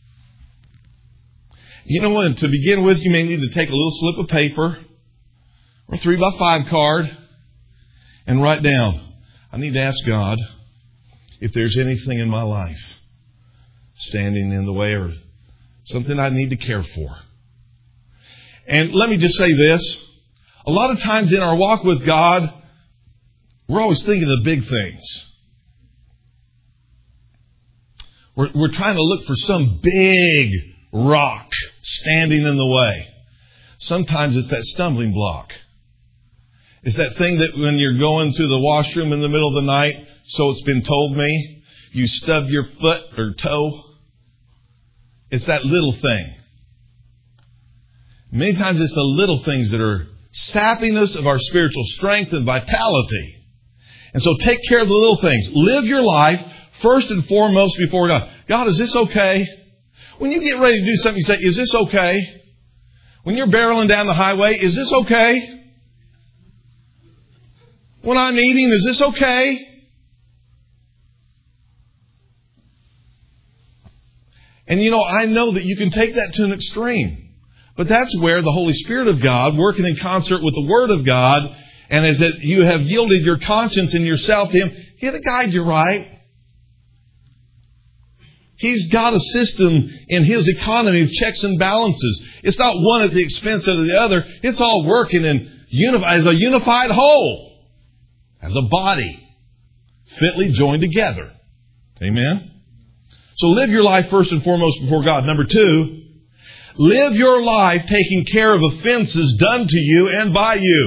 S1: You know what? To begin with, you may need to take a little slip of paper or 3x5 card and write down, I need to ask God if there's anything in my life standing in the way or something I need to care for. And let me just say this. A lot of times in our walk with God, we're always thinking of big things. We're trying to look for some big rock standing in the way. Sometimes it's that stumbling block. It's that thing that when you're going to the washroom in the middle of the night, so it's been told me, you stub your foot or toe. It's that little thing. Many times it's the little things that are sapping us of our spiritual strength and vitality. And so take care of the little things. Live your life first and foremost before God. God, is this okay? When you get ready to do something, you say, is this okay? When you're barreling down the highway, is this okay? When I'm eating, is this okay? And I know that you can take that to an extreme. But that's where the Holy Spirit of God, working in concert with the Word of God, and as that you have yielded your conscience and yourself to Him, He'll guide you right. He's got a system in His economy of checks and balances. It's not one at the expense of the other. It's all working as a unified whole, as a body, fitly joined together. Amen? So live your life first and foremost before God. Number 2, live your life taking care of offenses done to you and by you.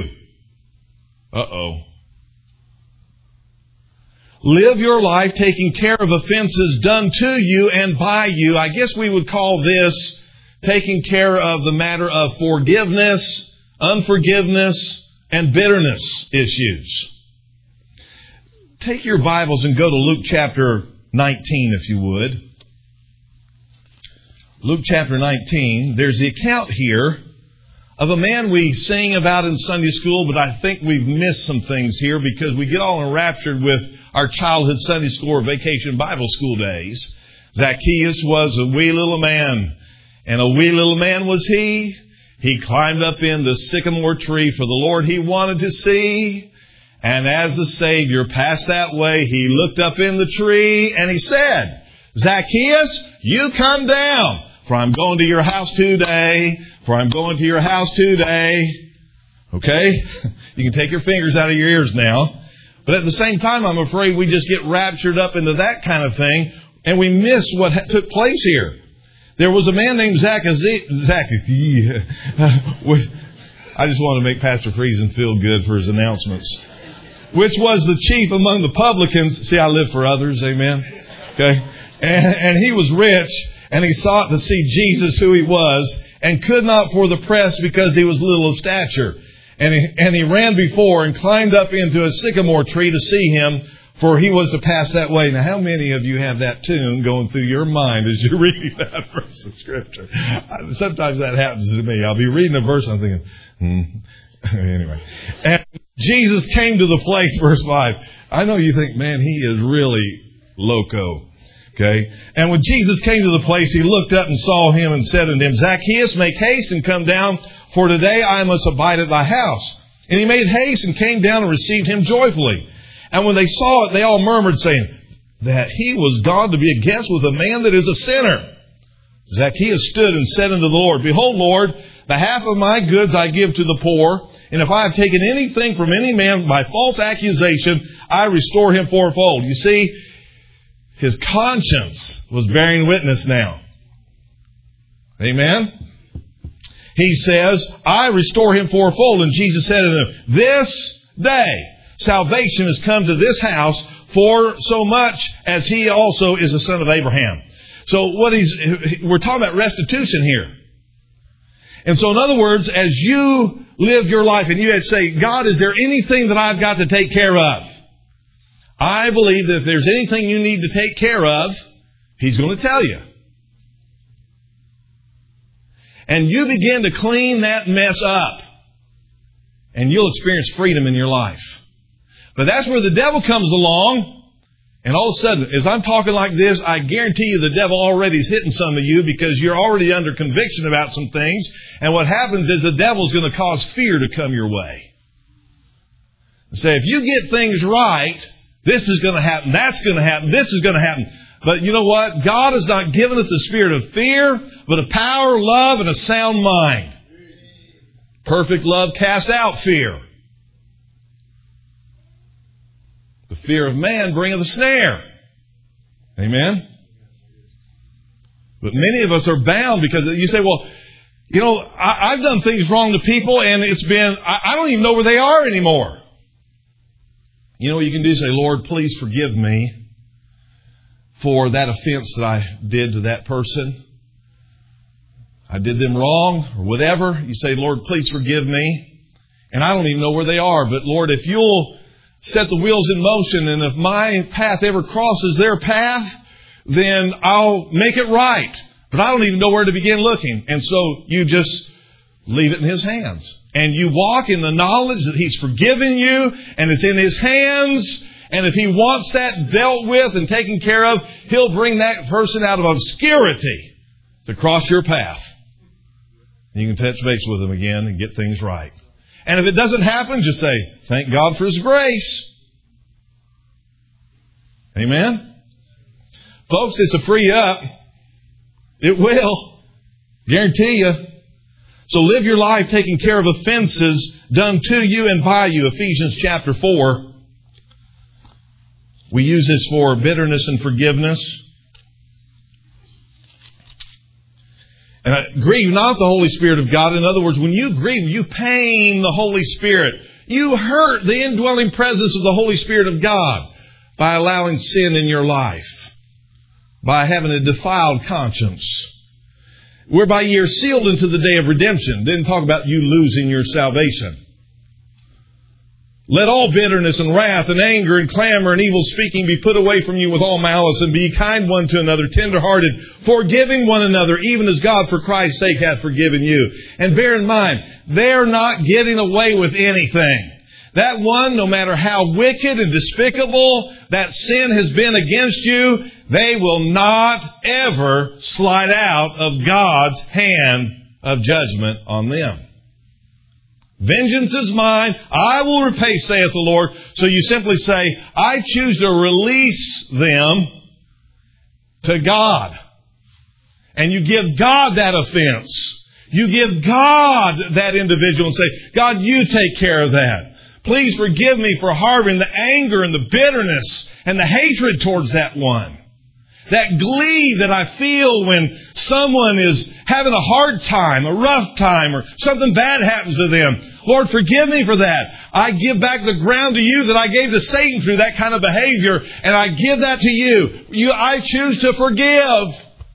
S1: Live your life taking care of offenses done to you and by you. I guess we would call this taking care of the matter of forgiveness, unforgiveness, and bitterness issues. Take your Bibles and go to Luke chapter 19, if you would. Luke chapter 19. There's the account here of a man we sing about in Sunday school, but I think we've missed some things here because we get all enraptured with our childhood Sunday school or vacation Bible school days. Zacchaeus was a wee little man, and a wee little man was he. He climbed up in the sycamore tree for the Lord he wanted to see. And as the Savior passed that way, he looked up in the tree and he said, Zacchaeus, you come down, for I'm going to your house today. For I'm going to your house today. Okay? You can take your fingers out of your ears now. But at the same time, I'm afraid we just get raptured up into that kind of thing, and we miss what took place here. There was a man named Zacchaeus. I just want to make Pastor Friesen feel good for his announcements. Which was the chief among the publicans. See, I live for others. Amen. Okay? And he was rich, and he sought to see Jesus, who he was, and could not for the press because he was little of stature. And he ran before and climbed up into a sycamore tree to see him, for he was to pass that way. Now, how many of you have that tune going through your mind as you're reading that verse of Scripture? Sometimes that happens to me. I'll be reading a verse and I'm thinking, Anyway. And Jesus came to the place, verse 5. I know you think, man, he is really loco. Okay. And when Jesus came to the place, he looked up and saw him and said unto him, Zacchaeus, make haste and come down, for today I must abide at thy house. And he made haste and came down and received him joyfully. And when they saw it, they all murmured, saying that he was gone to be a guest with a man that is a sinner. Zacchaeus stood and said unto the Lord, Behold, Lord, the half of my goods I give to the poor, and if I have taken anything from any man by false accusation, I restore him fourfold. You see, his conscience was bearing witness now. Amen? He says, I restore him fourfold. And Jesus said to him, This day salvation has come to this house, for so much as he also is a son of Abraham. So we're talking about restitution here. And so in other words, as you live your life and you had to say, God, is there anything that I've got to take care of? I believe that if there's anything you need to take care of, He's going to tell you. And you begin to clean that mess up. And you'll experience freedom in your life. But that's where the devil comes along. And all of a sudden, as I'm talking like this, I guarantee you the devil already is hitting some of you because you're already under conviction about some things. And what happens is the devil's going to cause fear to come your way. And say, if you get things right, this is going to happen, that's going to happen, this is going to happen. But you know what? God has not given us a spirit of fear, but of power, love, and a sound mind. Perfect love casts out fear. The fear of man bringeth a snare. Amen? But many of us are bound because you say, well, you know, I've done things wrong to people and it's been, I don't even know where they are anymore. You know what you can do? Say, Lord, please forgive me for that offense that I did to that person. I did them wrong or whatever. You say, Lord, please forgive me. And I don't even know where they are. But Lord, if you'll set the wheels in motion and if my path ever crosses their path, then I'll make it right. But I don't even know where to begin looking. And so you just leave it in His hands. And you walk in the knowledge that He's forgiven you and it's in His hands. And if He wants that dealt with and taken care of, He'll bring that person out of obscurity to cross your path. You can touch base with them again and get things right. And if it doesn't happen, just say, thank God for His grace. Amen? Folks, it's a free up. It will. Guarantee you. So live your life taking care of offenses done to you and by you. Ephesians chapter 4. We use this for bitterness and forgiveness. And grieve not the Holy Spirit of God. In other words, when you grieve, you pain the Holy Spirit. You hurt the indwelling presence of the Holy Spirit of God by allowing sin in your life. By having a defiled conscience. Whereby you're sealed into the day of redemption. Didn't talk about you losing your salvation. Let all bitterness and wrath and anger and clamor and evil speaking be put away from you with all malice, and be kind one to another, tender-hearted, forgiving one another, even as God for Christ's sake hath forgiven you. And bear in mind, they're not getting away with anything. That one, no matter how wicked and despicable that sin has been against you, they will not ever slide out of God's hand of judgment on them. Vengeance is mine, I will repay, saith the Lord. So you simply say, I choose to release them to God. And you give God that offense. You give God that individual and say, God, you take care of that. Please forgive me for harboring the anger and the bitterness and the hatred towards that one. That glee that I feel when someone is having a hard time, a rough time, or something bad happens to them. Lord, forgive me for that. I give back the ground to you that I gave to Satan through that kind of behavior, and I give that to you. I choose to forgive.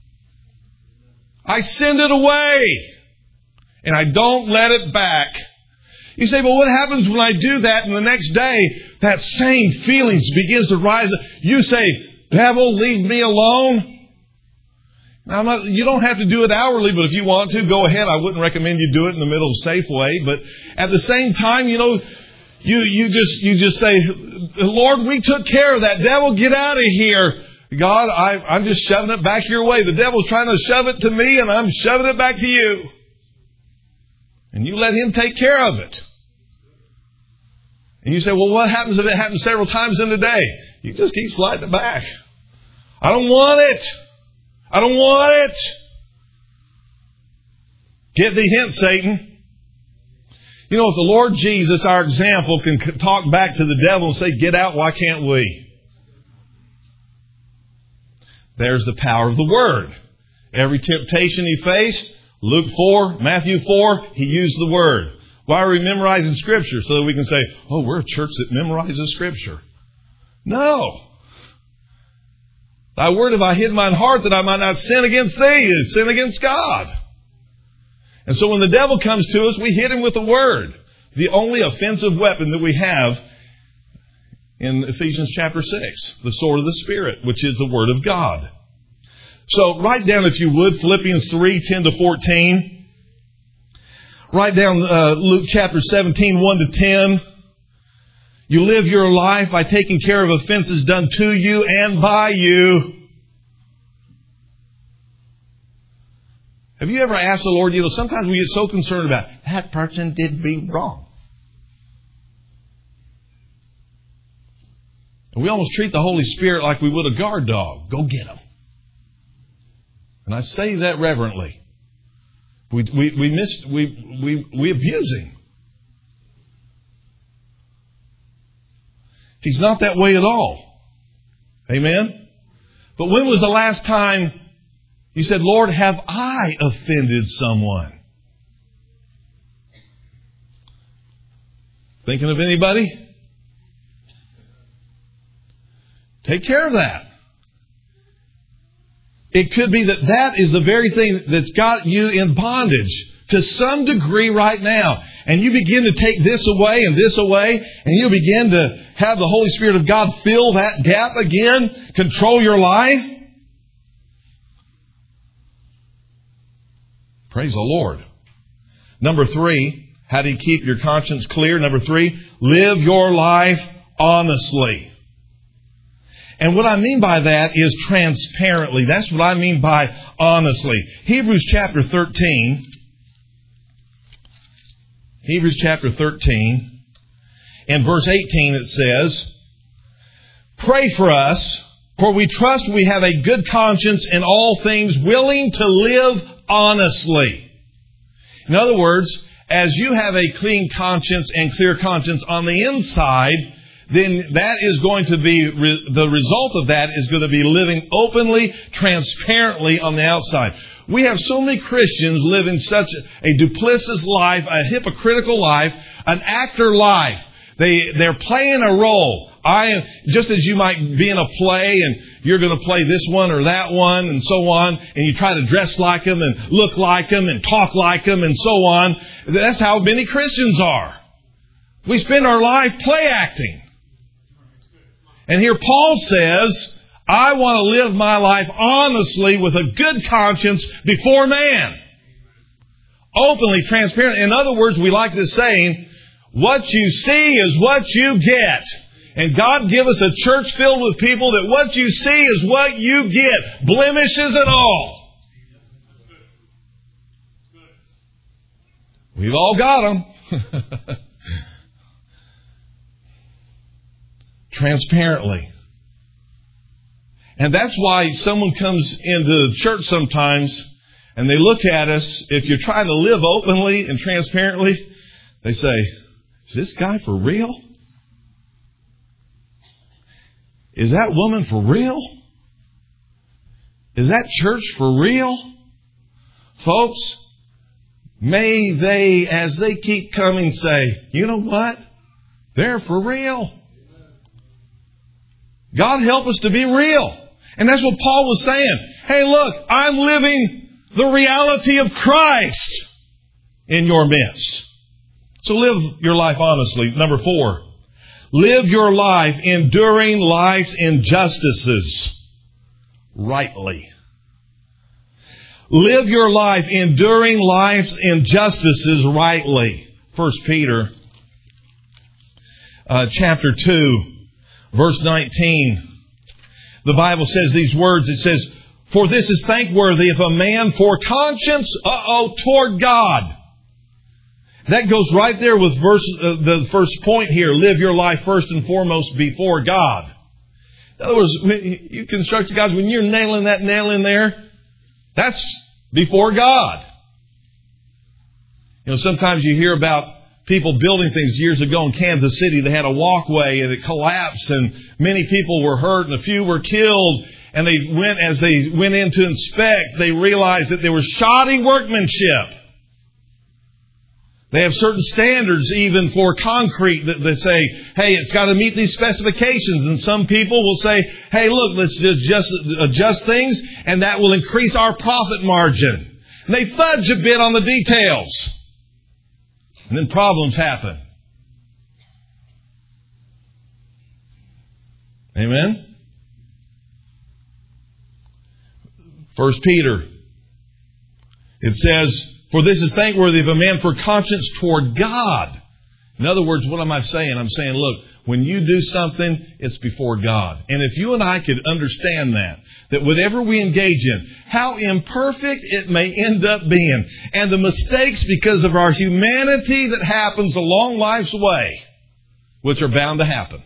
S1: I send it away, and I don't let it back. You say, well, what happens when I do that and the next day that same feelings begins to rise? You say, devil, leave me alone. Now, you don't have to do it hourly, but if you want to, go ahead. I wouldn't recommend you do it in the middle of Safeway. But at the same time, you just say, Lord, we took care of that. Devil, get out of here. God, I'm just shoving it back your way. The devil's trying to shove it to me, and I'm shoving it back to you. And you let him take care of it. And you say, well, what happens if it happens several times in the day? You just keep sliding it back. I don't want it. I don't want it. Get the hint, Satan. You know, if the Lord Jesus, our example, can talk back to the devil and say, get out, why can't we? There's the power of the Word. Every temptation he faced, Luke 4, Matthew 4, he used the Word. Why are we memorizing Scripture? So that we can say, oh, we're a church that memorizes Scripture. No. Thy word have I hid in mine heart that I might not sin against thee and sin against God. And so when the devil comes to us, we hit him with the Word. The only offensive weapon that we have in Ephesians chapter 6. The sword of the Spirit, which is the Word of God. So write down, if you would, Philippians 3, 10 to 14. Write down Luke chapter 17, 1 to 10. You live your life by taking care of offenses done to you and by you. Have you ever asked the Lord, sometimes we get so concerned about, that person did me wrong. And we almost treat the Holy Spirit like we would a guard dog. Go get him. And I say that reverently. We abuse him. He's not that way at all. Amen? But when was the last time you said, Lord, have I offended someone? Thinking of anybody? Take care of that. It could be that is the very thing that's got you in bondage to some degree right now. And you begin to take this away, and you begin to have the Holy Spirit of God fill that gap again, control your life. Praise the Lord. Number 3, how do you keep your conscience clear? Number 3, live your life honestly. And what I mean by that is transparently. That's what I mean by honestly. Hebrews chapter 13. Hebrews chapter 13. In verse 18 it says, pray for us, for we trust we have a good conscience in all things, willing to live honestly. In other words, as you have a clean conscience and clear conscience on the inside, then that is going to be, the result of that is going to be living openly, transparently on the outside. We have so many Christians living such a duplicitous life, a hypocritical life, an actor life. They're playing a role. Just as you might be in a play and you're going to play this one or that one and so on, and you try to dress like them and look like them and talk like them and so on. That's how many Christians are. We spend our life play acting. And here Paul says, I want to live my life honestly with a good conscience before man. Openly, transparent. In other words, we like this saying, what you see is what you get. And God give us a church filled with people that what you see is what you get. Blemishes and all. We've all got them. Transparently. And that's why someone comes into the church sometimes and they look at us. If you're trying to live openly and transparently, they say, is this guy for real? Is that woman for real? Is that church for real? Folks, may they, as they keep coming, say, you know what? They're for real. God help us to be real. And that's what Paul was saying. Hey, look, I'm living the reality of Christ in your midst. So live your life honestly. Number 4, live your life enduring life's injustices rightly. Live your life enduring life's injustices rightly. 1 Peter chapter 2, verse 19. The Bible says these words. It says, for this is thankworthy if a man for conscience, toward God. That goes right there with the first point here. Live your life first and foremost before God. In other words, you construct God's, when you're nailing that nail in there, that's before God. You know, sometimes you hear about people building things. Years ago in Kansas City, they had a walkway and it collapsed and many people were hurt and a few were killed. And as they went in to inspect, they realized that there was shoddy workmanship. They have certain standards even for concrete that say, hey, it's got to meet these specifications. And some people will say, hey, look, let's just adjust things and that will increase our profit margin. And they fudge a bit on the details. And then problems happen. Amen? 1 Peter, it says, for this is thankworthy of a man for conscience toward God. In other words, what am I saying? I'm saying, look, when you do something, it's before God. And if you and I could understand that whatever we engage in, how imperfect it may end up being, and the mistakes because of our humanity that happens along life's way, which are bound to happen,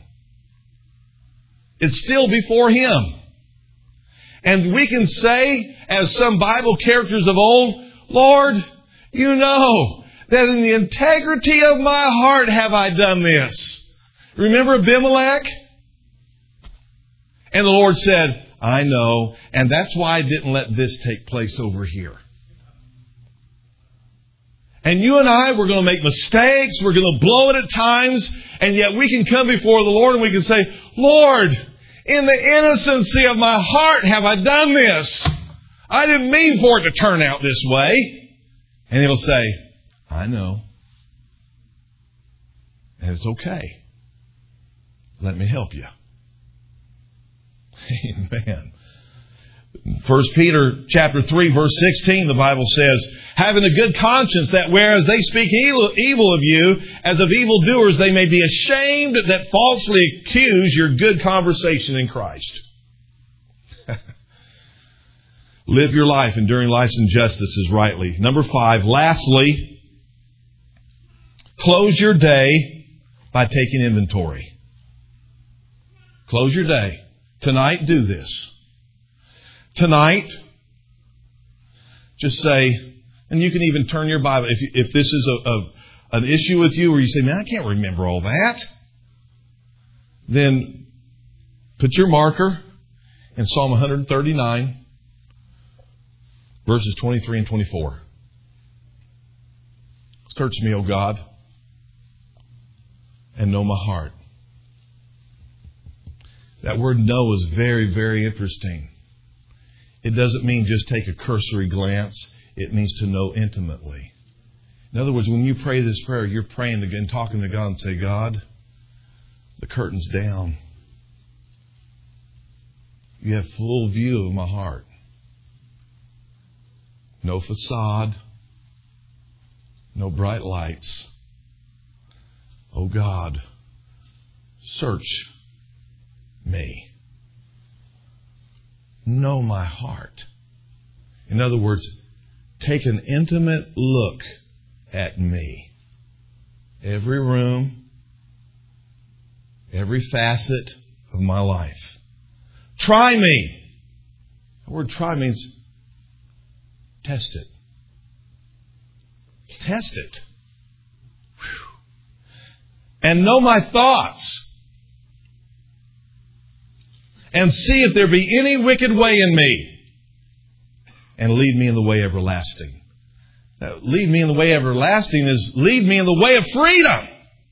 S1: it's still before Him. And we can say, as some Bible characters of old, Lord, you know that in the integrity of my heart have I done this. Remember Abimelech? And the Lord said, I know, and that's why I didn't let this take place over here. And you and I, we're going to make mistakes, we're going to blow it at times, and yet we can come before the Lord and we can say, Lord, in the innocency of my heart have I done this. I didn't mean for it to turn out this way. And He'll say, I know. And it's okay. Let me help you. Amen. 1 Peter chapter 3, verse 16, the Bible says, having a good conscience, that whereas they speak evil of you, as of evildoers, they may be ashamed that falsely accuse your good conversation in Christ. Live your life enduring life's injustices rightly. Number 5, lastly, close your day by taking inventory. Close your day. Tonight, do this. Tonight, just say, and you can even turn your Bible, if this is an issue with you where you say, man, I can't remember all that, then put your marker in Psalm 139, verses 23 and 24. Search me, O God, and know my heart. That word know is very, very interesting. It doesn't mean just take a cursory glance. It means to know intimately. In other words, when you pray this prayer, you're praying and talking to God and say, God, the curtain's down. You have full view of my heart. No facade. No bright lights. Oh God, search me. Know my heart. In other words, take an intimate look at me. Every room, every facet of my life. Try me. The word try means test it. Test it. Whew. And know my thoughts. And see if there be any wicked way in me. And lead me in the way everlasting. Now, lead me in the way everlasting is lead me in the way of freedom.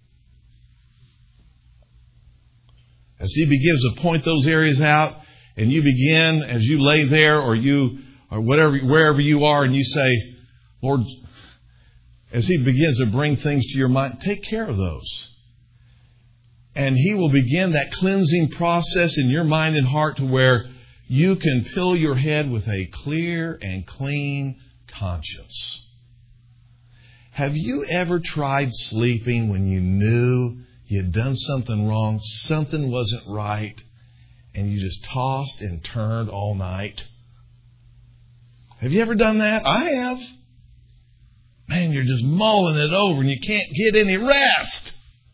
S1: As He begins to point those areas out, and you begin, as you lay there or wherever you are, and you say, Lord, as He begins to bring things to your mind, take care of those. And He will begin that cleansing process in your mind and heart to where you can fill your head with a clear and clean conscience. Have you ever tried sleeping when you knew you had done something wrong, something wasn't right, and you just tossed and turned all night? Have you ever done that? I have. Man, you're just mulling it over and you can't get any rest.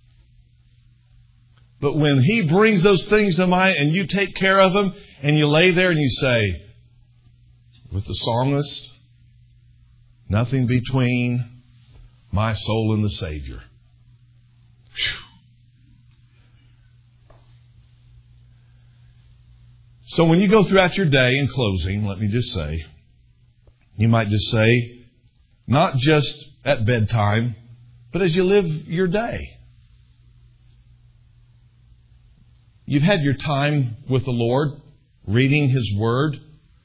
S1: But when He brings those things to mind and you take care of them and you lay there and you say, with the psalmist, nothing between my soul and the Savior. Whew. So when you go throughout your day, in closing, let me just say, you might just say, not just at bedtime, but as you live your day. You've had your time with the Lord, reading His Word.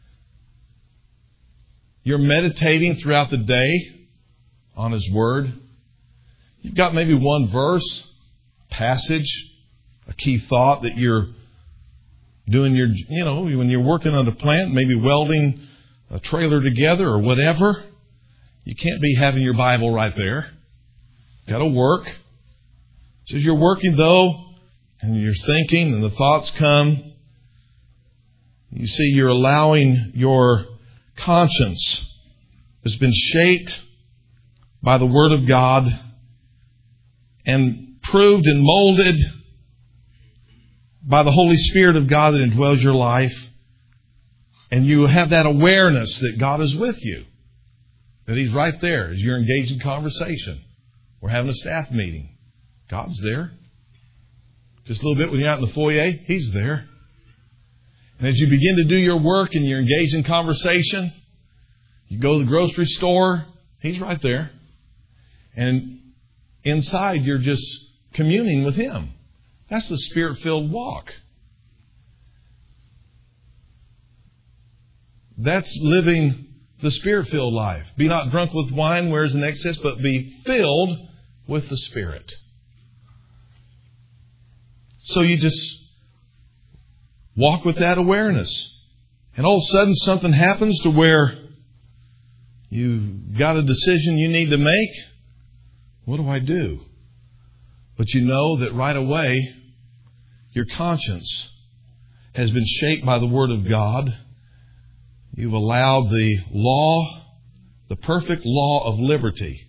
S1: You're meditating throughout the day on His Word. You've got maybe one verse, passage, a key thought that you're doing when you're working on a plant, maybe welding a trailer together or whatever. You can't be having your Bible right there. Got to work. So as you're working though, and you're thinking and the thoughts come, you see you're allowing your conscience has been shaped by the Word of God and proved and molded by the Holy Spirit of God that indwells your life. And you have that awareness that God is with you. That He's right there as you're engaged in conversation. We're having a staff meeting. God's there. Just a little bit when you're out in the foyer, He's there. And as you begin to do your work and you're engaged in conversation, you go to the grocery store, He's right there. And inside you're just communing with Him. That's the Spirit-filled walk. That's living the Spirit-filled life. Be not drunk with wine, whereas in excess, but be filled with the Spirit. So you just walk with that awareness. And all of a sudden something happens to where you've got a decision you need to make. What do I do? But you know that right away your conscience has been shaped by the Word of God. You've allowed the law, the perfect law of liberty,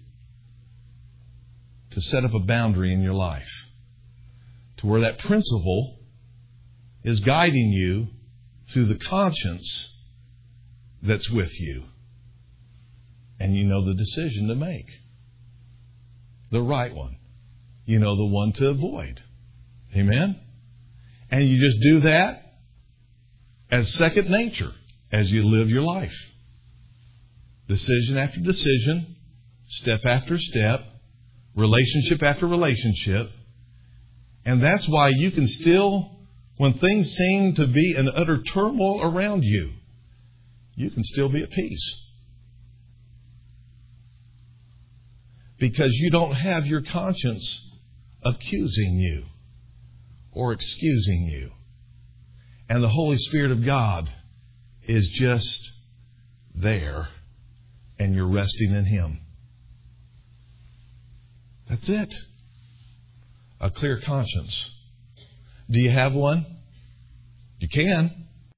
S1: to set up a boundary in your life. To where that principle is guiding you through the conscience that's with you. And you know the decision to make. The right one. You know the one to avoid. Amen? And you just do that as second nature as you live your life. Decision after decision, step after step, relationship after relationship. And that's why you can still, when things seem to be in utter turmoil around you, you can still be at peace. because you don't have your conscience accusing you or excusing you. And the Holy Spirit of God is just there, and you're resting in Him. That's it. A clear conscience. Do you have one? You can.